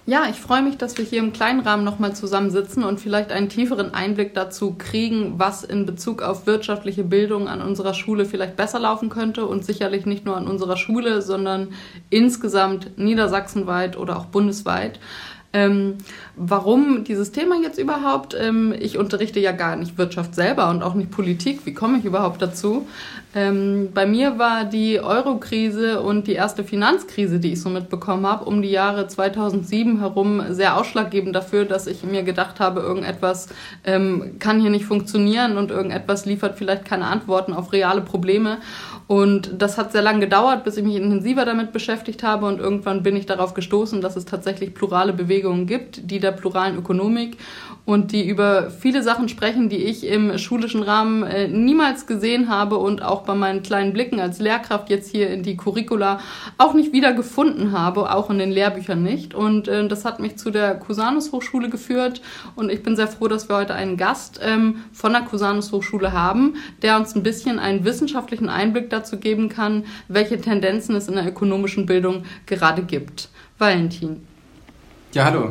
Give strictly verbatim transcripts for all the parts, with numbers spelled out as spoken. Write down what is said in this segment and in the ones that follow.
Ja, ich freue mich, dass wir hier im kleinen Rahmen nochmal zusammensitzen und vielleicht einen tieferen Einblick dazu kriegen, was in Bezug auf wirtschaftliche Bildung an unserer Schule vielleicht besser laufen könnte und sicherlich nicht nur an unserer Schule, sondern insgesamt niedersachsenweit oder auch bundesweit. Ähm, warum dieses Thema jetzt überhaupt? Ähm, ich unterrichte ja gar nicht Wirtschaft selber und auch nicht Politik. Wie komme ich überhaupt dazu? Ähm, bei mir war die Euro-Krise und die erste Finanzkrise, die ich so mitbekommen habe, um die Jahre zweitausendsieben herum sehr ausschlaggebend dafür, dass ich mir gedacht habe, irgendetwas ähm, kann hier nicht funktionieren und irgendetwas liefert vielleicht keine Antworten auf reale Probleme. Und das hat sehr lange gedauert, bis ich mich intensiver damit beschäftigt habe und irgendwann bin ich darauf gestoßen, dass es tatsächlich plurale Bewegungen gibt, die der pluralen Ökonomik und die über viele Sachen sprechen, die ich im schulischen Rahmen äh, niemals gesehen habe und auch bei meinen kleinen Blicken als Lehrkraft jetzt hier in die Curricula auch nicht wiedergefunden habe, auch in den Lehrbüchern nicht. Und äh, das hat mich zu der Cusanus Hochschule geführt und ich bin sehr froh, dass wir heute einen Gast ähm, von der Cusanus Hochschule haben, der uns ein bisschen einen wissenschaftlichen Einblick dazu geben kann, welche Tendenzen es in der ökonomischen Bildung gerade gibt. Valentin. Ja, hallo.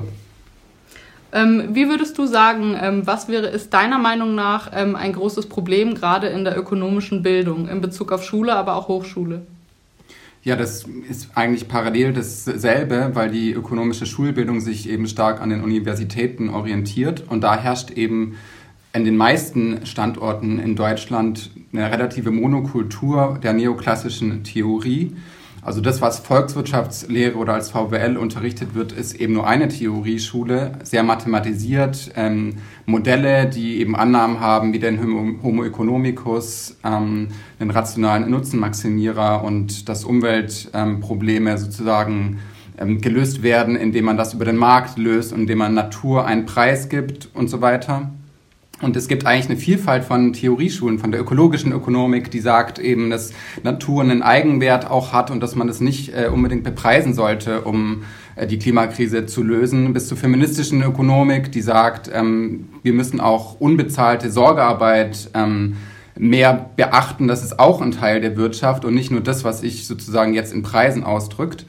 Ähm, wie würdest du sagen, ähm, was wäre, ist deiner Meinung nach ähm, ein großes Problem gerade in der ökonomischen Bildung in Bezug auf Schule, aber auch Hochschule? Ja, das ist eigentlich parallel dasselbe, weil die ökonomische Schulbildung sich eben stark an den Universitäten orientiert und da herrscht eben in den meisten Standorten in Deutschland eine relative Monokultur der neoklassischen Theorie. Also das, was Volkswirtschaftslehre oder als V W L unterrichtet wird, ist eben nur eine Theorieschule, sehr mathematisiert, ähm, Modelle, die eben Annahmen haben wie den Homo economicus, ähm, den rationalen Nutzenmaximierer und dass Umweltprobleme ähm, sozusagen ähm, gelöst werden, indem man das über den Markt löst und indem man Natur einen Preis gibt und so weiter. Und es gibt eigentlich eine Vielfalt von Theorieschulen, von der ökologischen Ökonomik, die sagt eben, dass Natur einen Eigenwert auch hat und dass man es nicht äh, unbedingt bepreisen sollte, um äh, die Klimakrise zu lösen, bis zur feministischen Ökonomik, die sagt, ähm, wir müssen auch unbezahlte Sorgearbeit ähm, mehr beachten. Das ist auch ein Teil der Wirtschaft und nicht nur das, was sich sozusagen jetzt in Preisen ausdrückt.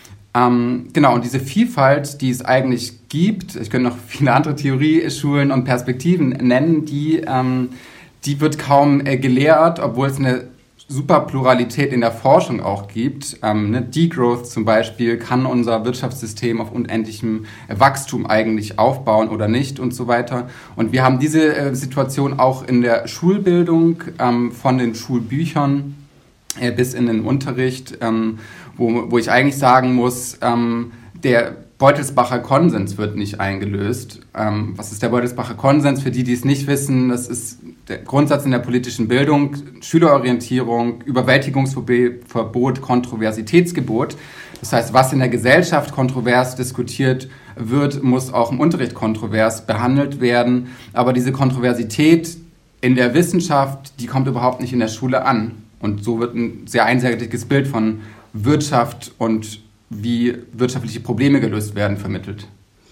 Ähm, genau, und diese Vielfalt, die es eigentlich gibt, ich könnte noch viele andere Theorieschulen und Perspektiven nennen, die, ähm, die wird kaum äh, gelehrt, obwohl es eine super Pluralität in der Forschung auch gibt. Ähm, ne, Degrowth zum Beispiel, kann unser Wirtschaftssystem auf unendlichem Wachstum eigentlich aufbauen oder nicht und so weiter. Und wir haben diese äh, Situation auch in der Schulbildung, ähm, von den Schulbüchern äh, bis in den Unterricht, ähm, Wo, wo ich eigentlich sagen muss, ähm, der Beutelsbacher Konsens wird nicht eingelöst. Ähm, was ist der Beutelsbacher Konsens? Für die, die es nicht wissen, das ist der Grundsatz in der politischen Bildung, Schülerorientierung, Überwältigungsverbot, Kontroversitätsgebot. Das heißt, was in der Gesellschaft kontrovers diskutiert wird, muss auch im Unterricht kontrovers behandelt werden. Aber diese Kontroversität in der Wissenschaft, die kommt überhaupt nicht in der Schule an. Und so wird ein sehr einseitiges Bild von Wirtschaft und wie wirtschaftliche Probleme gelöst werden, vermittelt.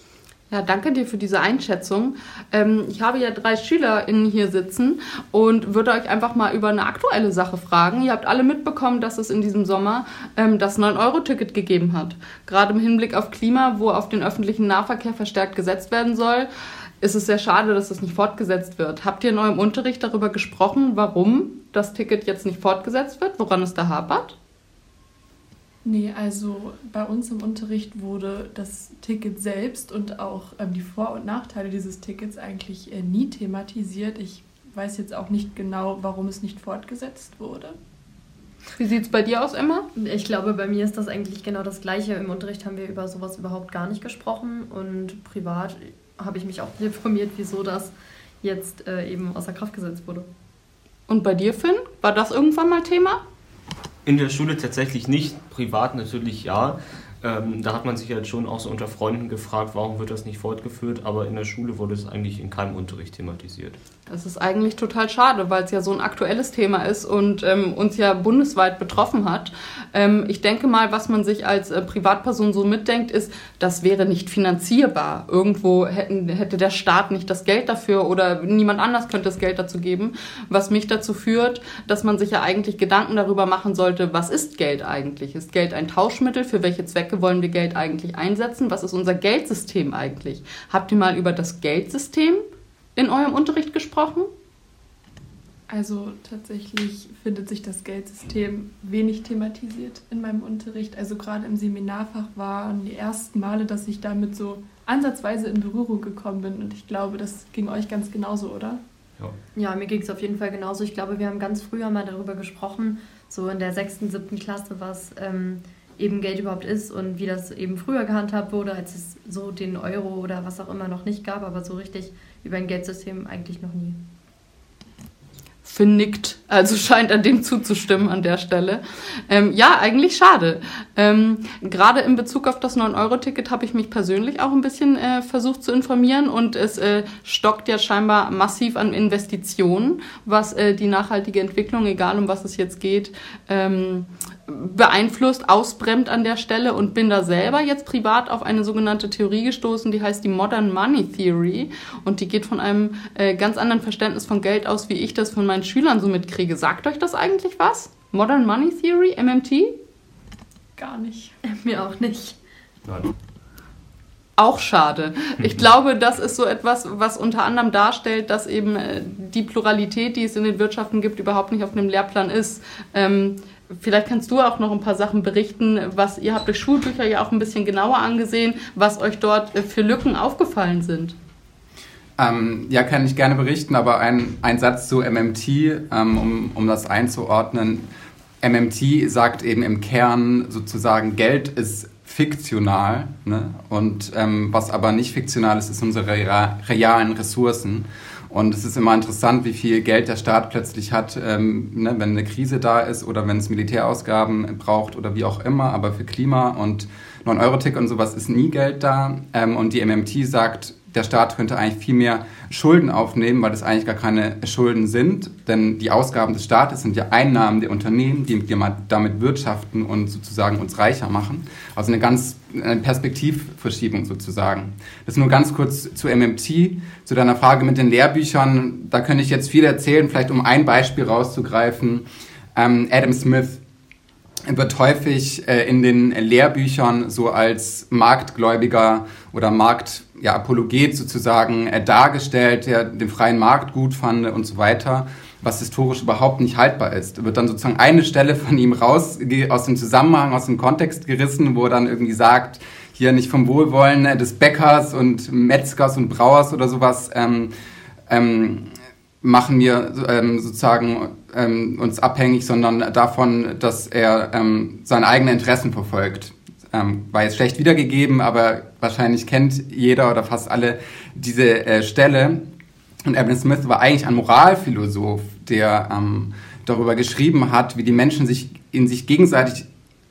Ja, danke dir für diese Einschätzung. Ähm, ich habe ja drei SchülerInnen hier sitzen und würde euch einfach mal über eine aktuelle Sache fragen. Ihr habt alle mitbekommen, dass es in diesem Sommer ähm, das neun Euro Ticket gegeben hat. Gerade im Hinblick auf Klima, wo auf den öffentlichen Nahverkehr verstärkt gesetzt werden soll, ist es sehr schade, dass das nicht fortgesetzt wird. Habt ihr in eurem Unterricht darüber gesprochen, warum das Ticket jetzt nicht fortgesetzt wird, woran es da hapert? Nee, also bei uns im Unterricht wurde das Ticket selbst und auch ähm, die Vor- und Nachteile dieses Tickets eigentlich äh, nie thematisiert. Ich weiß jetzt auch nicht genau, warum es nicht fortgesetzt wurde. Wie sieht es bei dir aus, Emma? Ich glaube, bei mir ist das eigentlich genau das Gleiche. Im Unterricht haben wir über sowas überhaupt gar nicht gesprochen und privat habe ich mich auch informiert, wieso das jetzt äh, eben außer Kraft gesetzt wurde. Und bei dir, Finn? War das irgendwann mal Thema? In der Schule tatsächlich nicht, privat natürlich ja. Ähm, da hat man sich halt schon auch so unter Freunden gefragt, warum wird das nicht fortgeführt, aber in der Schule wurde es eigentlich in keinem Unterricht thematisiert. Das ist eigentlich total schade, weil es ja so ein aktuelles Thema ist und ähm, uns ja bundesweit betroffen hat. Ähm, ich denke mal, was man sich als äh, Privatperson so mitdenkt, ist, das wäre nicht finanzierbar. Irgendwo hätten, hätte der Staat nicht das Geld dafür oder niemand anders könnte das Geld dazu geben, was mich dazu führt, dass man sich ja eigentlich Gedanken darüber machen sollte, was ist Geld eigentlich? Ist Geld ein Tauschmittel? Für welche Zwecke Zwecke wollen wir Geld eigentlich einsetzen? Was ist unser Geldsystem eigentlich? Habt ihr mal über das Geldsystem in eurem Unterricht gesprochen? Also tatsächlich findet sich das Geldsystem wenig thematisiert in meinem Unterricht. Also gerade im Seminarfach waren die ersten Male, dass ich damit so ansatzweise in Berührung gekommen bin. Und ich glaube, das ging euch ganz genauso, oder? Ja, ja, mir ging es auf jeden Fall genauso. Ich glaube, wir haben ganz früher mal darüber gesprochen, so in der sechsten, siebten Klasse, was ähm, eben Geld überhaupt ist und wie das eben früher gehandhabt wurde, als es so den Euro oder was auch immer noch nicht gab, aber so richtig über ein Geldsystem eigentlich noch nie. Finn nickt, also scheint an dem zuzustimmen an der Stelle. Ähm, ja, eigentlich schade. Ähm, gerade in Bezug auf das neun Euro Ticket habe ich mich persönlich auch ein bisschen äh, versucht zu informieren und es äh, stockt ja scheinbar massiv an Investitionen, was äh, die nachhaltige Entwicklung, egal um was es jetzt geht, ähm, beeinflusst, ausbremst an der Stelle und bin da selber jetzt privat auf eine sogenannte Theorie gestoßen, die heißt die Modern Money Theory und die geht von einem äh, ganz anderen Verständnis von Geld aus, wie ich das von meinen Schülern so mitkriege. Sagt euch das eigentlich was? Modern Money Theory, M M T? Gar nicht. Mir auch nicht. Nein. Auch schade. Ich glaube, das ist so etwas, was unter anderem darstellt, dass eben äh, die Pluralität, die es in den Wirtschaften gibt, überhaupt nicht auf einem Lehrplan ist. Ähm, Vielleicht kannst du auch noch ein paar Sachen berichten, was ihr habt euch Schulbücher ja auch ein bisschen genauer angesehen, was euch dort für Lücken aufgefallen sind. Ähm, ja, kann ich gerne berichten, aber ein, ein Satz zu M M T, ähm, um, um das einzuordnen. M M T sagt eben im Kern sozusagen, Geld ist fiktional, ne? Und ähm, was aber nicht fiktional ist, ist unsere rea- realen Ressourcen. Und es ist immer interessant, wie viel Geld der Staat plötzlich hat, ähm, ne, wenn eine Krise da ist oder wenn es Militärausgaben braucht oder wie auch immer. Aber für Klima und neun Euro Ticket und sowas ist nie Geld da. Ähm, und die M M T sagt, der Staat könnte eigentlich viel mehr Schulden aufnehmen, weil das eigentlich gar keine Schulden sind. Denn die Ausgaben des Staates sind ja Einnahmen der Unternehmen, die damit wirtschaften und sozusagen uns reicher machen. Also eine ganz eine Perspektivverschiebung sozusagen. Das nur ganz kurz zu M M T, zu deiner Frage mit den Lehrbüchern. Da könnte ich jetzt viel erzählen, vielleicht um ein Beispiel rauszugreifen. Ähm, Adam Smith wird häufig äh, in den Lehrbüchern so als Marktgläubiger oder Markt, ja, Apologet sozusagen äh, dargestellt, der den freien Markt gut fand und so weiter, was historisch überhaupt nicht haltbar ist. Da wird dann sozusagen eine Stelle von ihm raus, aus dem Zusammenhang, aus dem Kontext gerissen, wo er dann irgendwie sagt, hier nicht vom Wohlwollen des Bäckers und Metzgers und Brauers oder sowas, ähm, ähm, machen wir ähm, sozusagen ähm, uns abhängig, sondern davon, dass er ähm, seine eigenen Interessen verfolgt. Ähm, war jetzt schlecht wiedergegeben, aber wahrscheinlich kennt jeder oder fast alle diese äh, Stelle. Und Adam Smith war eigentlich ein Moralphilosoph, der ähm, darüber geschrieben hat, wie die Menschen sich in sich gegenseitig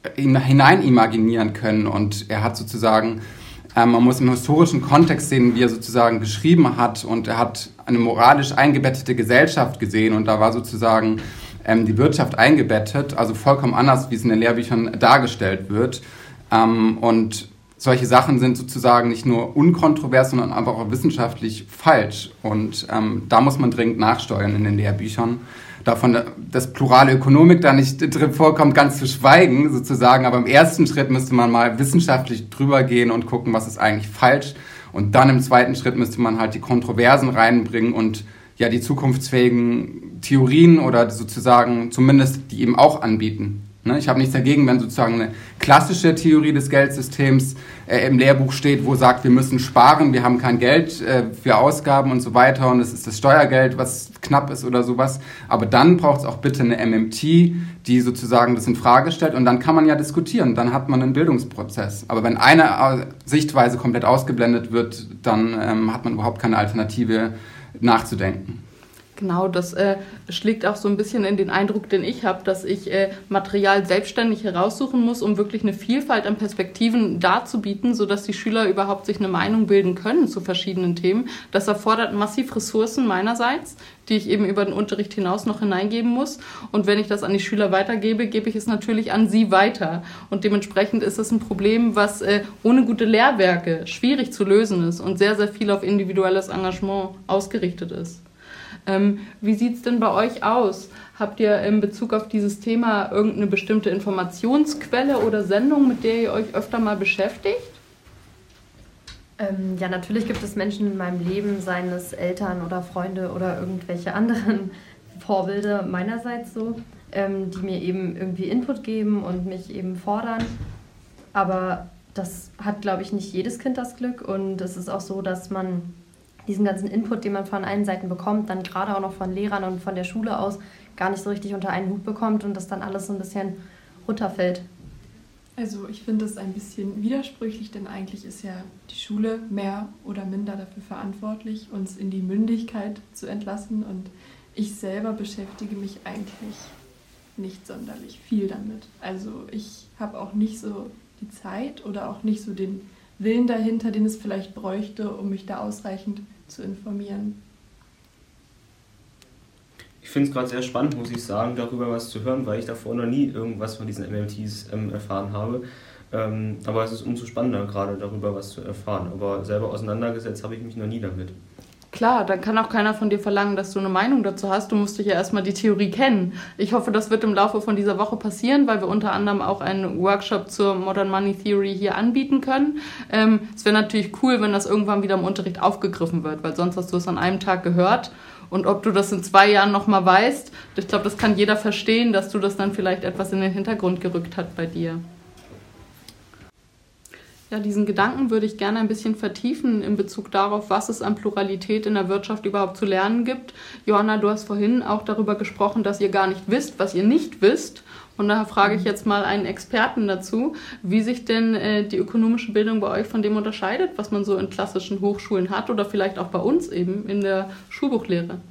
hinein imaginieren können. Und er hat sozusagen, ähm, man muss im historischen Kontext sehen, wie er sozusagen geschrieben hat. Und er hat eine moralisch eingebettete Gesellschaft gesehen. Und da war sozusagen ähm, die Wirtschaft eingebettet, also vollkommen anders, wie es in den Lehrbüchern dargestellt wird. Ähm, und solche Sachen sind sozusagen nicht nur unkontrovers, sondern einfach auch wissenschaftlich falsch. Und ähm, da muss man dringend nachsteuern in den Lehrbüchern. Davon, dass plurale Ökonomik da nicht drin vorkommt, ganz zu schweigen sozusagen. Aber im ersten Schritt müsste man mal wissenschaftlich drüber gehen und gucken, was ist eigentlich falsch. Und dann im zweiten Schritt müsste man halt die Kontroversen reinbringen und ja die zukunftsfähigen Theorien oder sozusagen zumindest die eben auch anbieten. Ich habe nichts dagegen, wenn sozusagen eine klassische Theorie des Geldsystems äh, im Lehrbuch steht, wo sagt, wir müssen sparen, wir haben kein Geld äh, für Ausgaben und so weiter und es ist das Steuergeld, was knapp ist oder sowas. Aber dann braucht es auch bitte eine M M T, die sozusagen das in Frage stellt und dann kann man ja diskutieren, dann hat man einen Bildungsprozess. Aber wenn eine Sichtweise komplett ausgeblendet wird, dann ähm, hat man überhaupt keine Alternative nachzudenken. Genau, das äh, schlägt auch so ein bisschen in den Eindruck, den ich habe, dass ich äh, Material selbstständig heraussuchen muss, um wirklich eine Vielfalt an Perspektiven darzubieten, sodass die Schüler überhaupt sich eine Meinung bilden können zu verschiedenen Themen. Das erfordert massiv Ressourcen meinerseits, die ich eben über den Unterricht hinaus noch hineingeben muss. Und wenn ich das an die Schüler weitergebe, gebe ich es natürlich an sie weiter. Und dementsprechend ist es ein Problem, was äh, ohne gute Lehrwerke schwierig zu lösen ist und sehr, sehr viel auf individuelles Engagement ausgerichtet ist. Ähm, wie sieht es denn bei euch aus? Habt ihr in Bezug auf dieses Thema irgendeine bestimmte Informationsquelle oder Sendung, mit der ihr euch öfter mal beschäftigt? Ähm, ja, natürlich gibt es Menschen in meinem Leben, seien es Eltern oder Freunde oder irgendwelche anderen Vorbilder meinerseits so, ähm, die mir eben irgendwie Input geben und mich eben fordern. Aber das hat, glaube ich, nicht jedes Kind das Glück. Und es ist auch so, dass man diesen ganzen Input, den man von allen Seiten bekommt, dann gerade auch noch von Lehrern und von der Schule aus gar nicht so richtig unter einen Hut bekommt und das dann alles so ein bisschen runterfällt. Also ich finde es ein bisschen widersprüchlich, denn eigentlich ist ja die Schule mehr oder minder dafür verantwortlich, uns in die Mündigkeit zu entlassen. Und ich selber beschäftige mich eigentlich nicht sonderlich viel damit. Also ich habe auch nicht so die Zeit oder auch nicht so den Willen dahinter, den es vielleicht bräuchte, um mich da ausreichend zu informieren. Ich finde es gerade sehr spannend, muss ich sagen, darüber was zu hören, weil ich davor noch nie irgendwas von diesen M L Ts ähm, erfahren habe. Ähm, aber es ist umso spannender, gerade darüber was zu erfahren. Aber selber auseinandergesetzt habe ich mich noch nie damit. Klar, dann kann auch keiner von dir verlangen, dass du eine Meinung dazu hast. Du musst dich ja erstmal die Theorie kennen. Ich hoffe, das wird im Laufe von dieser Woche passieren, weil wir unter anderem auch einen Workshop zur Modern Money Theory hier anbieten können. Ähm, es wäre natürlich cool, wenn das irgendwann wieder im Unterricht aufgegriffen wird, weil sonst hast du es an einem Tag gehört. Und ob du das in zwei Jahren nochmal weißt, ich glaube, das kann jeder verstehen, dass du das dann vielleicht etwas in den Hintergrund gerückt hat bei dir. Ja, diesen Gedanken würde ich gerne ein bisschen vertiefen in Bezug darauf, was es an Pluralität in der Wirtschaft überhaupt zu lernen gibt. Johanna, du hast vorhin auch darüber gesprochen, dass ihr gar nicht wisst, was ihr nicht wisst. Und daher frage ich jetzt mal einen Experten dazu, wie sich denn äh, die ökonomische Bildung bei euch von dem unterscheidet, was man so in klassischen Hochschulen hat oder vielleicht auch bei uns eben in der Schulbuchlehre.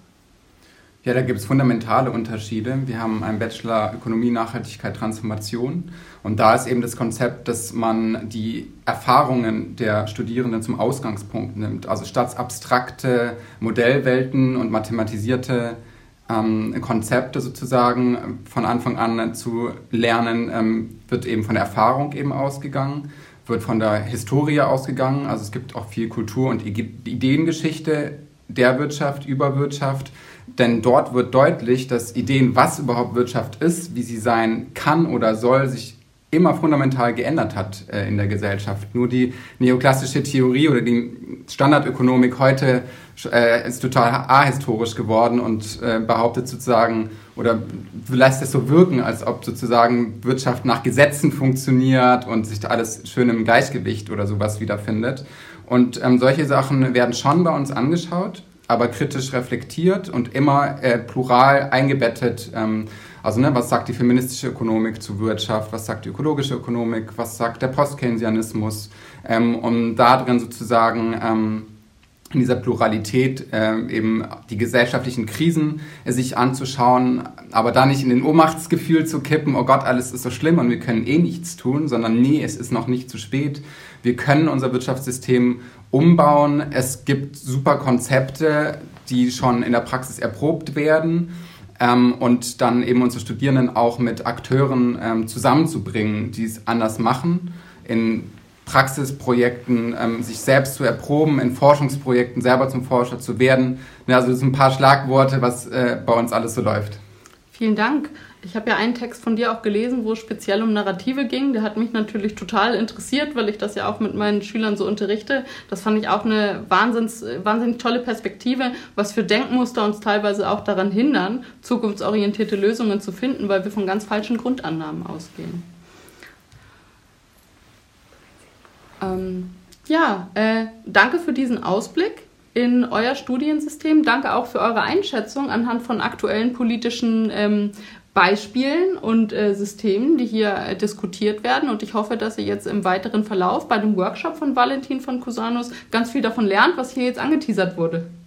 Ja, da gibt es fundamentale Unterschiede. Wir haben einen Bachelor Ökonomie, Nachhaltigkeit, Transformation. Und da ist eben das Konzept, dass man die Erfahrungen der Studierenden zum Ausgangspunkt nimmt. Also statt abstrakte Modellwelten und mathematisierte ähm, Konzepte sozusagen von Anfang an zu lernen, ähm, wird eben von der Erfahrung eben ausgegangen, wird von der Historie ausgegangen. Also es gibt auch viel Kultur- und Ideengeschichte der Wirtschaft, über Wirtschaft. Denn dort wird deutlich, dass Ideen, was überhaupt Wirtschaft ist, wie sie sein kann oder soll, sich immer fundamental geändert hat äh, in der Gesellschaft. Nur die neoklassische Theorie oder die Standardökonomik heute äh, ist total ahistorisch geworden und äh, behauptet sozusagen oder lässt es so wirken, als ob sozusagen Wirtschaft nach Gesetzen funktioniert und sich da alles schön im Gleichgewicht oder sowas wiederfindet. Und ähm, solche Sachen werden schon bei uns angeschaut, aber kritisch reflektiert und immer äh, plural eingebettet. Ähm, also ne, was sagt die feministische Ökonomik zu Wirtschaft, was sagt die ökologische Ökonomik, was sagt der Post-Keynesianismus, ähm, um da drin sozusagen ähm, in dieser Pluralität ähm, eben die gesellschaftlichen Krisen äh, sich anzuschauen, aber da nicht in den Ohnmachtsgefühl zu kippen, oh Gott, alles ist so schlimm und wir können eh nichts tun, sondern nee, es ist noch nicht zu spät. Wir können unser Wirtschaftssystem umbauen. Es gibt super Konzepte, die schon in der Praxis erprobt werden ähm, und dann eben unsere Studierenden auch mit Akteuren ähm, zusammenzubringen, die es anders machen, in Praxisprojekten ähm, sich selbst zu erproben, in Forschungsprojekten selber zum Forscher zu werden. Ja, also das sind ein paar Schlagworte, was äh, bei uns alles so läuft. Vielen Dank. Ich habe ja einen Text von dir auch gelesen, wo es speziell um Narrative ging. Der hat mich natürlich total interessiert, weil ich das ja auch mit meinen Schülern so unterrichte. Das fand ich auch eine wahnsinns, wahnsinnig tolle Perspektive, was für Denkmuster uns teilweise auch daran hindern, zukunftsorientierte Lösungen zu finden, weil wir von ganz falschen Grundannahmen ausgehen. Ähm, ja, äh, danke für diesen Ausblick in euer Studiensystem. Danke auch für eure Einschätzung anhand von aktuellen politischen ähm, Beispielen und äh, Systemen, die hier äh, diskutiert werden. Und ich hoffe, dass ihr jetzt im weiteren Verlauf bei dem Workshop von Valentin von Cusanus ganz viel davon lernt, was hier jetzt angeteasert wurde.